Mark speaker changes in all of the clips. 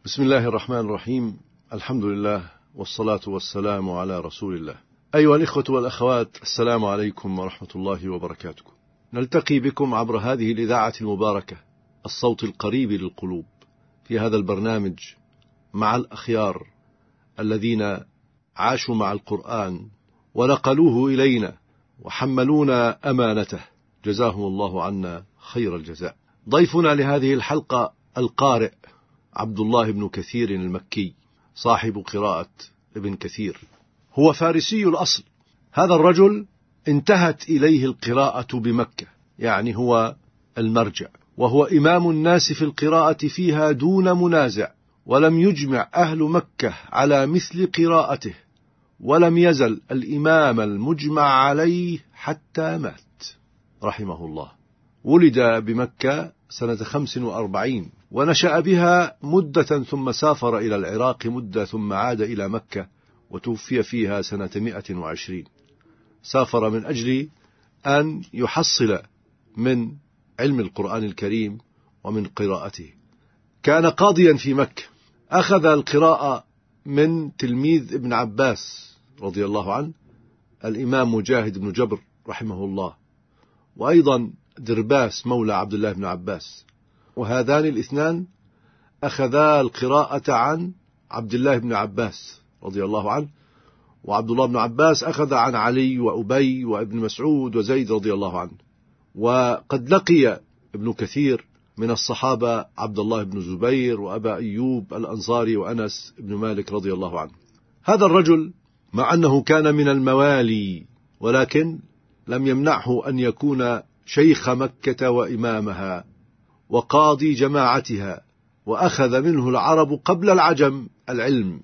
Speaker 1: بسم الله الرحمن الرحيم. الحمد لله والصلاة والسلام على رسول الله. أيها الإخوة والأخوات، السلام عليكم ورحمة الله وبركاته. نلتقي بكم عبر هذه الإذاعة المباركة، الصوت القريب للقلوب، في هذا البرنامج مع الأخيار الذين عاشوا مع القرآن ونقلوه إلينا وحملونا أمانته، جزاهم الله عنا خير الجزاء. ضيفنا لهذه الحلقة القارئ عبد الله بن كثير المكي، صاحب قراءة ابن كثير. هو فارسي الأصل. هذا الرجل انتهت إليه القراءة بمكة، يعني هو المرجع، وهو إمام الناس في القراءة فيها دون منازع، ولم يجمع أهل مكة على مثل قراءته، ولم يزل الإمام المجمع عليه حتى مات رحمه الله. ولد بمكة سنة 45 ونشأ بها مدة، ثم سافر إلى العراق مدة، ثم عاد إلى مكة وتوفي فيها سنة 120. سافر من أجل أن يحصل من علم القرآن الكريم ومن قراءته. كان قاضيا في مكة، أخذ القراءة من تلميذ ابن عباس رضي الله عنه، الإمام مجاهد بن جبر رحمه الله، وأيضا درباس مولى عبد الله بن عباس، وهذان الاثنان أخذا القراءة عن عبد الله بن عباس رضي الله عنه، وعبد الله بن عباس أخذ عن علي وأبي وابن مسعود وزيد رضي الله عنه. وقد لقي ابن كثير من الصحابة عبد الله بن زبير وأبا أيوب الأنصاري وأنس بن مالك رضي الله عنه. هذا الرجل مع أنه كان من الموالي، ولكن لم يمنعه أن يكون شيخ مكة وإمامها وقاضي جماعتها، وأخذ منه العرب قبل العجم العلم.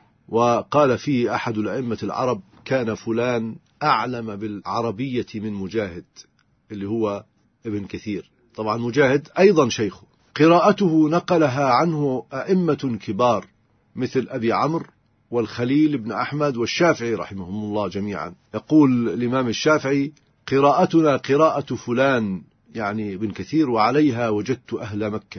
Speaker 1: وقال فيه أحد الأئمة العرب: كان فلان أعلم بالعربية من مجاهد، اللي هو ابن كثير. طبعا مجاهد أيضا شيخه. قراءته نقلها عنه أئمة كبار مثل أبي عمرو والخليل بن أحمد والشافعي رحمهم الله جميعا. يقول الإمام الشافعي: قراءتنا قراءة فلان، يعني ابن كثير، وعليها وجدت أهل مكة.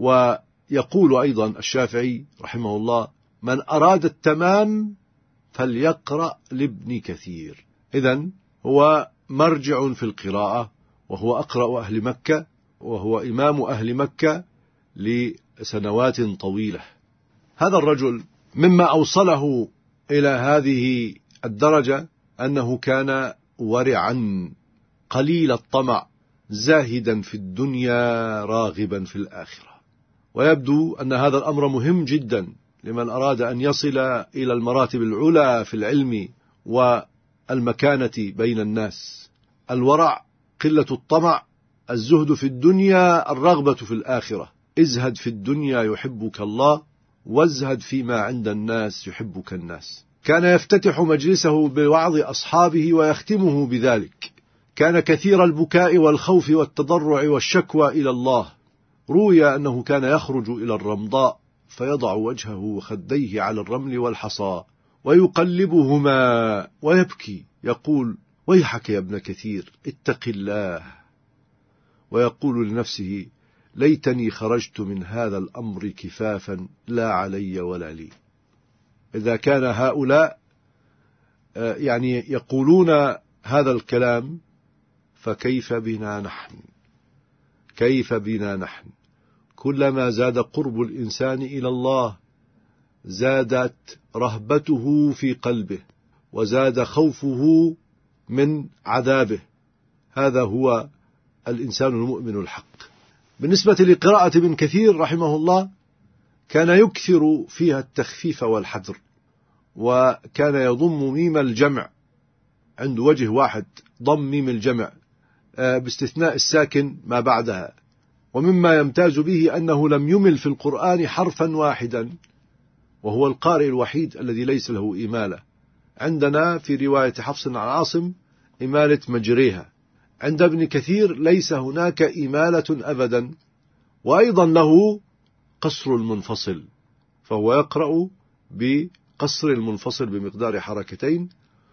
Speaker 1: ويقول أيضا الشافعي رحمه الله: من أراد التمام فليقرأ لابن كثير. إذن هو مرجع في القراءة، وهو أقرأ أهل مكة، وهو إمام أهل مكة لسنوات طويلة. هذا الرجل مما أوصله إلى هذه الدرجة أنه كان ورعا قليل الطمع، زاهدا في الدنيا راغبا في الآخرة. ويبدو أن هذا الأمر مهم جدا لمن أراد أن يصل إلى المراتب العلى في العلم والمكانة بين الناس. الورع، قلة الطمع، الزهد في الدنيا، الرغبة في الآخرة. ازهد في الدنيا يحبك الله، وازهد فيما عند الناس يحبك الناس. كان يفتتح مجلسه بوعظ أصحابه ويختمه بذلك. كان كثير البكاء والخوف والتضرع والشكوى إلى الله. روي أنه كان يخرج إلى الرمضاء فيضع وجهه وخديه على الرمل والحصى ويقلبهما ويبكي، يقول: ويحك يا ابن كثير، اتق الله. ويقول لنفسه: ليتني خرجت من هذا الأمر كفافا، لا علي ولا لي. إذا كان هؤلاء يعني يقولون هذا الكلام، فكيف بنا نحن؟ كيف بنا نحن؟ كلما زاد قرب الإنسان إلى الله زادت رهبته في قلبه، وزاد خوفه من عذابه. هذا هو الإنسان المؤمن الحق. بالنسبة لقراءة ابن كثير رحمه الله، كان يكثر فيها التخفيف والحذر، وكان يضم ميم الجمع، عنده وجه واحد ضم ميم الجمع باستثناء الساكن ما بعدها. ومما يمتاز به أنه لم يمل في القرآن حرفا واحدا، وهو القارئ الوحيد الذي ليس له إمالة. عندنا في رواية حفص عن عاصم إمالة مجريها، عند ابن كثير ليس هناك إمالة أبدا. وأيضا له قصر المنفصل، فهو يقرأ بقصر المنفصل بمقدار حركتين.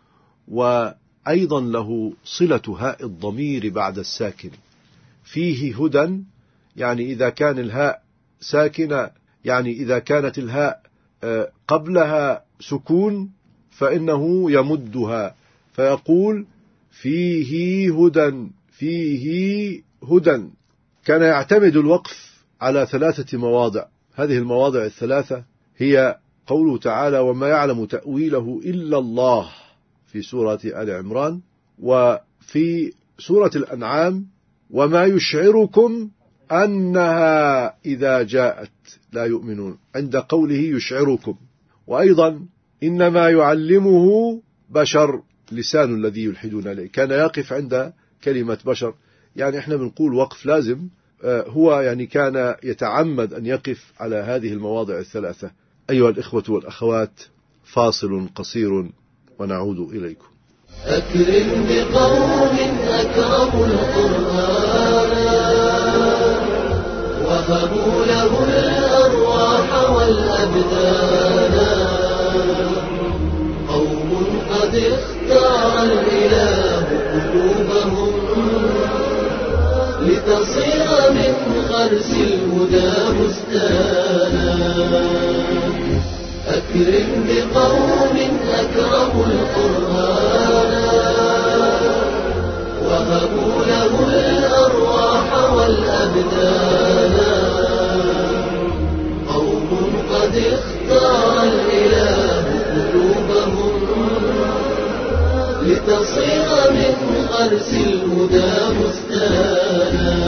Speaker 1: وأيضا له صلة هاء الضمير بعد الساكن، فيه هدى، يعني إذا كان الهاء ساكنة يعني إذا كانت الهاء قبلها سكون فإنه يمدها فيقول فيه هدى، فيه هدى. كان يعتمد الوقف على 3 مواضع. هذه المواضع الثلاثة هي قوله تعالى وما يعلم تأويله إلا الله في سورة آل عمران، وفي سورة الأنعام وما يشعركم أنها إذا جاءت لا يؤمنون عند قوله يشعركم. وأيضا إنما يعلمه بشر لسان الذي يلحدون إليه، كان يقف عند كلمة بشر. يعني احنا بنقول وقف لازم، هو يعني كان يتعمد أن يقف على هذه المواضع الثلاثة. أيها الإخوة والأخوات، فاصل قصير ونعود إليكم.
Speaker 2: أكرم بقوم أكرموا القرآن وهبوا له الأرواح والأبدان، قوم قد اختار الإله قلوبهم لتصير من غرس الهدى بستانا. أكرم بقوم أكرموا القرآن وهبوا له الأرواح والأبدان، قوم قد اختار الإله قلوبهم لتصير من غرس الهدى بستانا.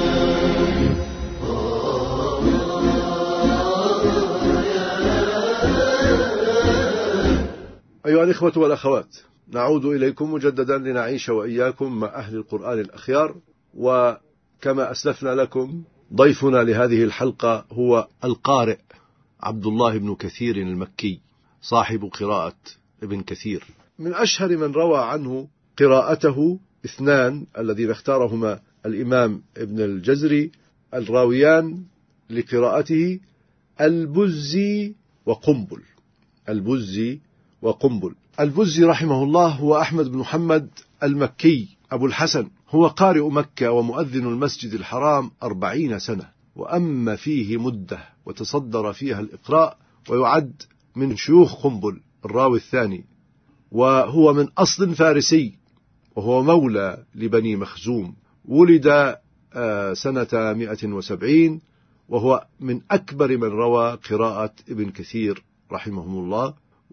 Speaker 1: أيها الإخوة والأخوات، نعود إليكم مجددا لنعيش وإياكم مع أهل القرآن الأخيار. وكما أسلفنا لكم ضيفنا لهذه الحلقة هو القارئ عبد الله بن كثير المكي صاحب قراءة ابن كثير. من أشهر من روى عنه قراءته 2 الذين اختارهما الإمام ابن الجزري الراويان لقراءته البزي وقنبل. البزي وقنبل. البزي رحمه الله هو أحمد بن محمد المكي أبو الحسن، هو قارئ مكة ومؤذن المسجد الحرام 40 سنة، وأما فيه مدة وتصدر فيها الإقراء، ويعد من شيوخ قنبل الراوي الثاني، وهو من أصل فارسي، وهو مولى لبني مخزوم. ولد سنة 170، وهو من أكبر من روى قراءة ابن كثير رحمه الله.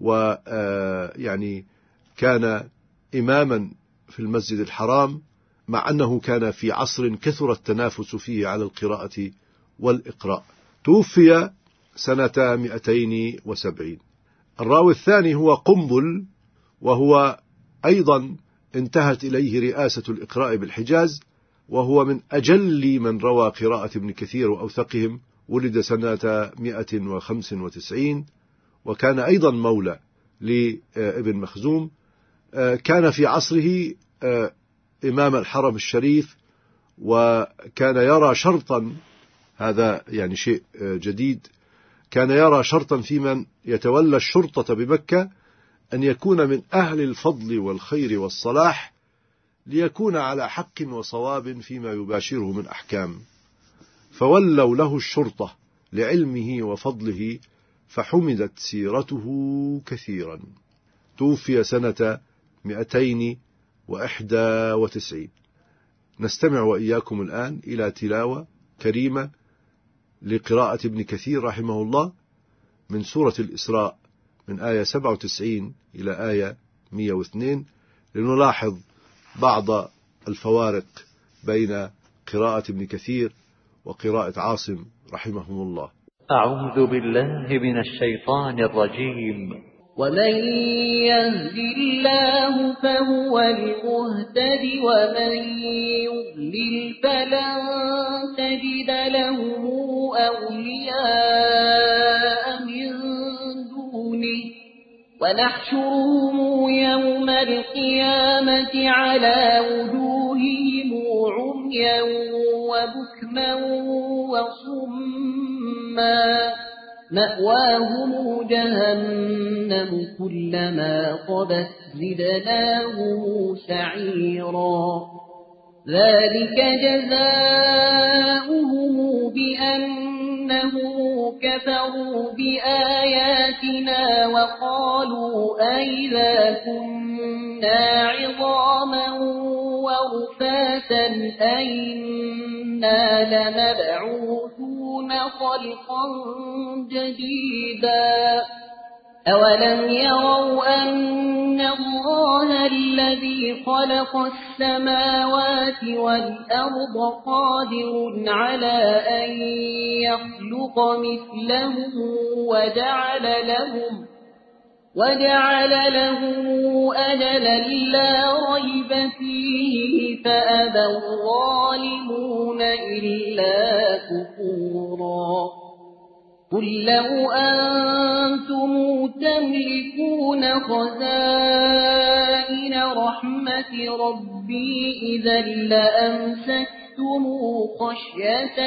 Speaker 1: ويعني كان إماما في المسجد الحرام، مع أنه كان في عصر كثر التنافس فيه على القراءة والإقراء. توفي سنة 270. الراوي الثاني هو قنبل، وهو أيضا انتهت إليه رئاسة الإقراء بالحجاز، وهو من أجل من روى قراءة ابن كثير وأوثقهم. ولد سنة 195، وكان أيضا مولى لابن مخزوم. كان في عصره إمام الحرم الشريف، وكان يرى شرطا، هذا يعني شيء جديد، كان يرى شرطا في من يتولى الشرطة بمكة أن يكون من أهل الفضل والخير والصلاح، ليكون على حق وصواب فيما يباشره من أحكام، فولوا له الشرطة لعلمه وفضله، فحمدت سيرته كثيرا. توفي سنة 291. نستمع وإياكم الآن إلى تلاوة كريمة لقراءة ابن كثير رحمه الله من سورة الإسراء من آية 97 إلى آية 102، لنلاحظ بعض الفوارق بين قراءة ابن كثير وقراءة عاصم رحمهم الله.
Speaker 3: أعوذ بالله من الشيطان الرجيم.
Speaker 2: ومن يهد الله فهو المهتد ومن يضلل فلن تجد له أولياء من دونه ونحشرهم يوم القيامة على وجوههم عميا وبكما وصما مأواهم جهنم كلما خبت زدناهم سعيرا ذلك جزاؤهم بأنهم كفروا بآياتنا وقالوا أئذا كنا عظاما ورفاتا أئنا لمبعوثون خلقا جديدا أولم يروا أن الله الذي خلق السماوات والأرض قادر على أن يخلق مثلهم وجعل لهم أجلا لا ريب فيه فأبى الظالمون إلا كفورا قل لو أنتم تملكون خزائن رحمة ربي إذا لأمسكتم خشية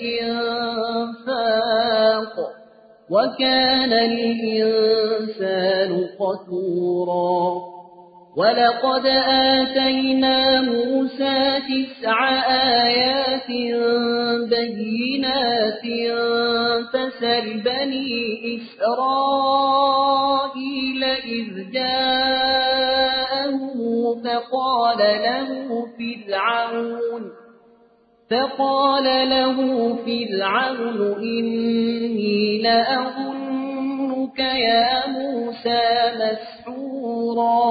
Speaker 2: الإنفاق وكان الإنسان قتورا ولقد آتينا موسى 9 آيات بينات فاسأل بني إسرائيل إذ جاءهم فقال له فرعون إني لأظنك يا موسى مسحورا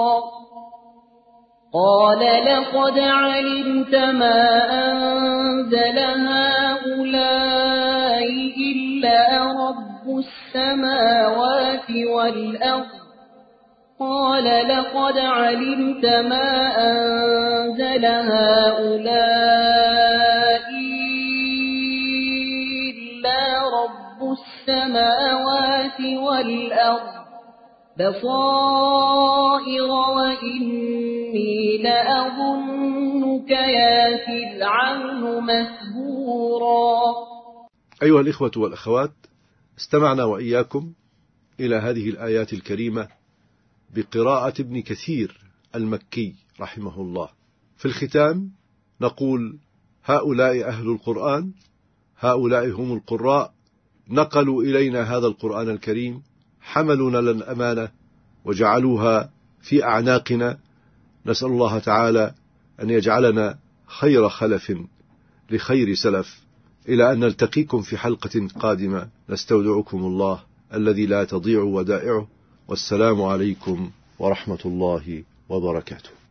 Speaker 2: قال لقد علمت ما أنزل هؤلاء إلا رب السماوات والأرض قال لقد علمت ما أنزل هؤلاء إلا رب السماوات والأرض بصائر وإني لأظنك يا فرعون مثبورا.
Speaker 1: أيها الإخوة والأخوات، استمعنا وإياكم إلى هذه الآيات الكريمة بقراءة ابن كثير المكي رحمه الله. في الختام نقول: هؤلاء أهل القرآن، هؤلاء هم القراء، نقلوا إلينا هذا القرآن الكريم، حملونا الأمانة وجعلوها في أعناقنا. نسأل الله تعالى أن يجعلنا خير خلف لخير سلف، إلى أن نلتقيكم في حلقة قادمة. نستودعكم الله الذي لا تضيع ودائعه، والسلام عليكم ورحمة الله وبركاته.